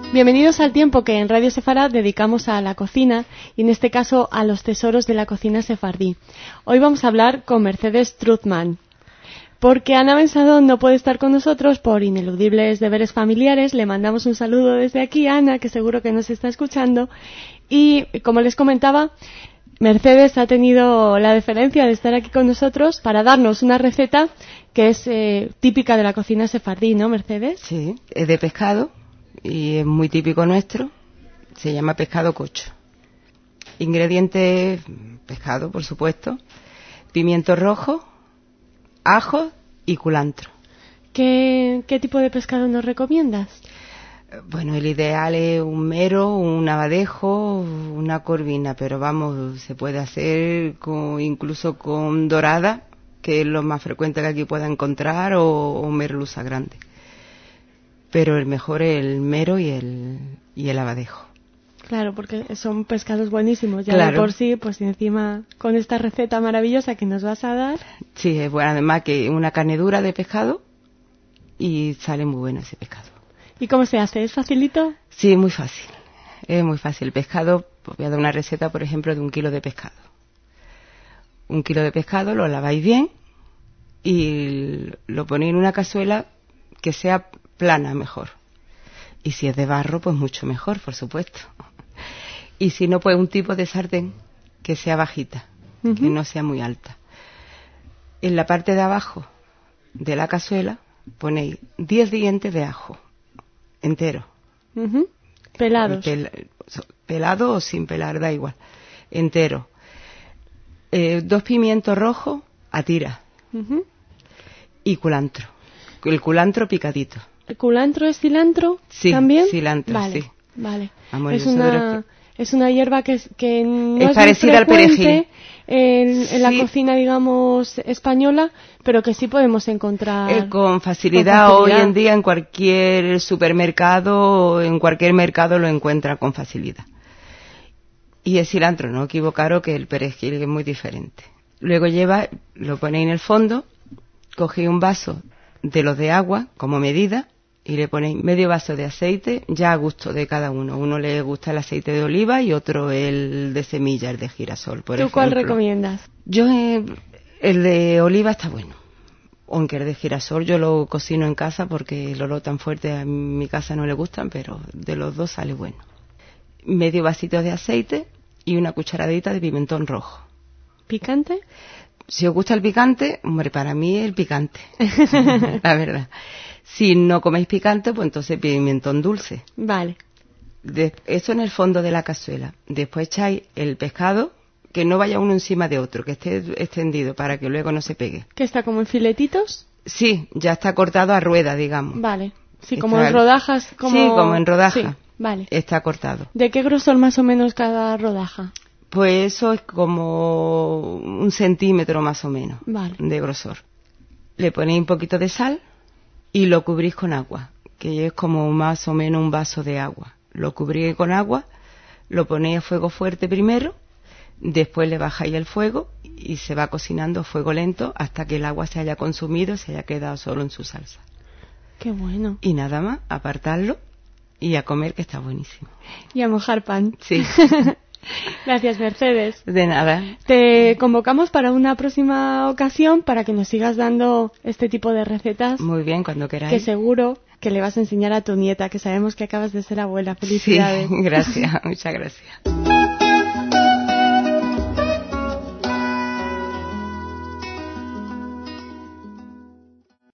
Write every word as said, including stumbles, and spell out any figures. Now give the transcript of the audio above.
Bienvenidos al tiempo que en Radio Sefarad dedicamos a la cocina y en este caso a los tesoros de la cocina sefardí. Hoy vamos a hablar con Mercedes Truzman. Porque Ana Bensadón no puede estar con nosotros por ineludibles deberes familiares, le mandamos un saludo desde aquí a Ana, que seguro que nos está escuchando. Y como les comentaba, Mercedes ha tenido la deferencia de estar aquí con nosotros para darnos una receta que es eh, típica de la cocina sefardí, ¿no, Mercedes? Sí, es de pescado y es muy típico nuestro. Se llama pescado cocho. Ingredientes: pescado, por supuesto, pimiento rojo, ajo y culantro. ¿Qué, qué tipo de pescado nos recomiendas? Bueno, el ideal es un mero, un abadejo, una corvina, pero vamos, se puede hacer con, incluso con dorada, que es lo más frecuente que aquí pueda encontrar, o, o merluza grande. Pero el mejor es el mero y el, y el abadejo. Claro, porque son pescados buenísimos, ya claro. De por sí, pues encima con esta receta maravillosa que nos vas a dar. Sí, es bueno, además que una carne dura de pescado y sale muy bueno ese pescado. ¿Y cómo se hace? ¿Es facilito? Sí, muy fácil, es muy fácil. El pescado, pues voy a dar una receta, por ejemplo, de un kilo de pescado. Un kilo de pescado lo laváis bien y lo ponéis en una cazuela que sea plana mejor. Y si es de barro, pues mucho mejor, por supuesto. Y si no, pues un tipo de sartén que sea bajita, uh-huh. que no sea muy alta. En la parte de abajo de la cazuela ponéis diez dientes de ajo, enteros. Uh-huh. Pelados. Pel, pelado o sin pelar, da igual. Entero. Eh, dos pimientos rojos a tira. Uh-huh. Y culantro. El culantro picadito. ¿El culantro es cilantro sí, también? Cilantro, vale, sí. Vale, Amor, es una... Es una hierba que, que no es, es parecida al perejil en, en sí. la cocina, digamos, española, pero que sí podemos encontrar eh, con, facilidad con facilidad hoy en día en cualquier supermercado, en cualquier mercado lo encuentra con facilidad. Y el cilantro, no equivocaros que el perejil es muy diferente. Luego lleva, lo ponéis en el fondo, cogéis un vaso de los de agua como medida y le ponéis medio vaso de aceite, ya a gusto de cada uno. Uno le gusta el aceite de oliva y otro el de semilla, el de girasol, por ¿Tú ejemplo. cuál recomiendas? Yo, eh, el de oliva está bueno, aunque el de girasol yo lo cocino en casa porque el olor tan fuerte a mi casa no le gustan, pero de los dos sale bueno. Medio vasito de aceite y una cucharadita de pimentón rojo. ¿Picante? Si os gusta el picante, hombre, para mí es el picante, la verdad. Si no coméis picante, pues entonces pimentón dulce. Vale. De, eso en el fondo de la cazuela. Después echáis el pescado, que no vaya uno encima de otro, que esté extendido para que luego no se pegue. ¿Que está como en filetitos? Sí, ya está cortado a rueda, digamos. Vale. Sí, está, como en rodajas. Como... Sí, como en rodaja. Sí, vale. Está cortado. ¿De qué grosor más o menos cada rodaja? Pues eso es como un centímetro más o menos vale. de grosor. Le ponéis un poquito de sal y lo cubrís con agua, que es como más o menos un vaso de agua. Lo cubrís con agua, lo ponéis a fuego fuerte primero, después le bajáis el fuego y se va cocinando a fuego lento hasta que el agua se haya consumido y se haya quedado solo en su salsa. ¡Qué bueno! Y nada más, apartarlo y a comer, que está buenísimo. Y a mojar pan. Sí. Gracias, Mercedes. De nada. Te convocamos para una próxima ocasión para que nos sigas dando este tipo de recetas. Muy bien, cuando queráis. Que seguro que le vas a enseñar a tu nieta, que sabemos que acabas de ser abuela. Felicidades. Sí, gracias, muchas gracias.